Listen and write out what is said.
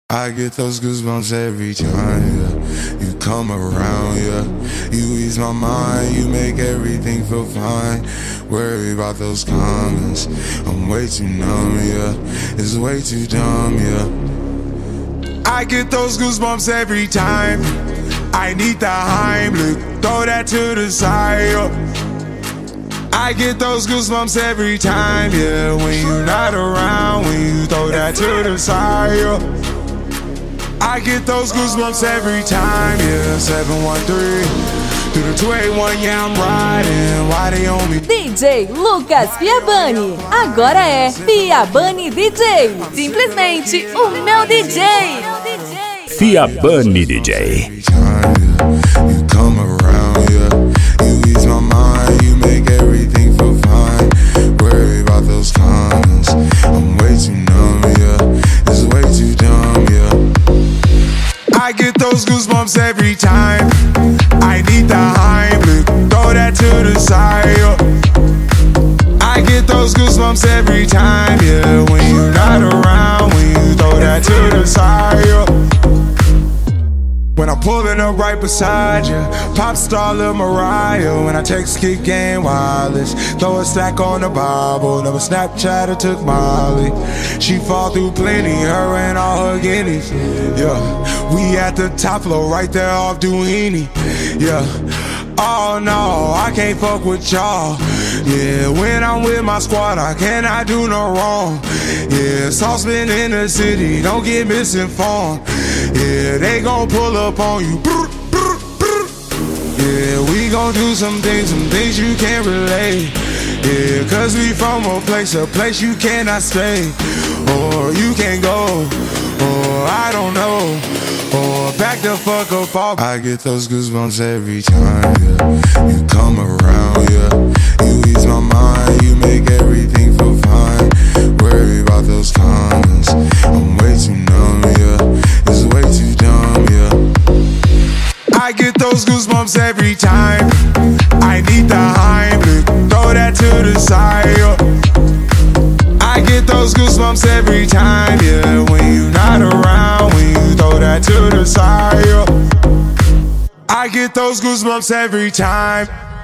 I get those goosebumps every time, yeah. You come around, yeah. You ease my mind, you make everything feel fine. Worry about those comments, I'm way too numb, yeah. It's way too dumb, yeah. I get those goosebumps every time. I need the Heimlich, throw that to the side, yeah. I get those goosebumps every time, yeah. When you're not around, when you throw that to the side, yeah. I get those goosebumps every time, yeah. 713 through the 281, yeah, I'm riding. Why they on me? DJ Lucas Fiabani, agora é Fiabani DJ, simplesmente o meu DJ. Fiabani DJ. Every time, yeah. You come around, yeah. You ease my mind, you make everything feel fine. Worry about those comments, I'm way too numb, yeah. It's way too dumb, yeah. I get those goosebumps every time. I need the Heimlich, throw that to the side, yeah. I get those goosebumps every time, yeah. When you're not around, when you throw that to the side, yeah. When I'm pulling up right beside you, pop star Lil Mariah. When I text Kick Game Wireless, throw a stack on the Bible. Never Snapchat or took Molly. She fall through plenty, her and all her guineas. Yeah, we at the top floor, right there off Duini. Yeah, oh no, I can't fuck with y'all. Yeah, when I'm with my squad, I cannot do no wrong. Yeah, saucepan in the city, don't get misinformed. Yeah, they gon' pull up on you. Yeah, we gon' do some things you can't relate. Yeah, cause we from a place you cannot stay. Or you can't go, or I don't know. Or back the fuck up off. I get those goosebumps every time, yeah. You come around, yeah. You ease my mind, you make everything feel fine. Worry about those comments, I'm way too numb, yeah. It's way too dumb, yeah. I get those goosebumps every time. I need the Heimlich, throw that to the side, yeah. I get those goosebumps every time, yeah. When you're not around, when you throw that to the side, yeah. I get those goosebumps every time.